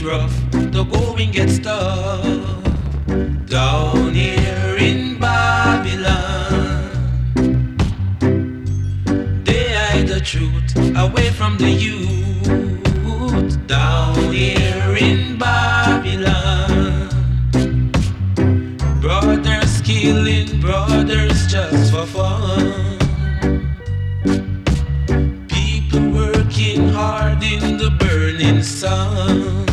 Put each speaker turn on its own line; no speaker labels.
rough, the going gets tough. Down here in Babylon, they hide the truth away from the youth. Down here in Babylon, brothers killing brothers just for fun. People working hard in the burning sun.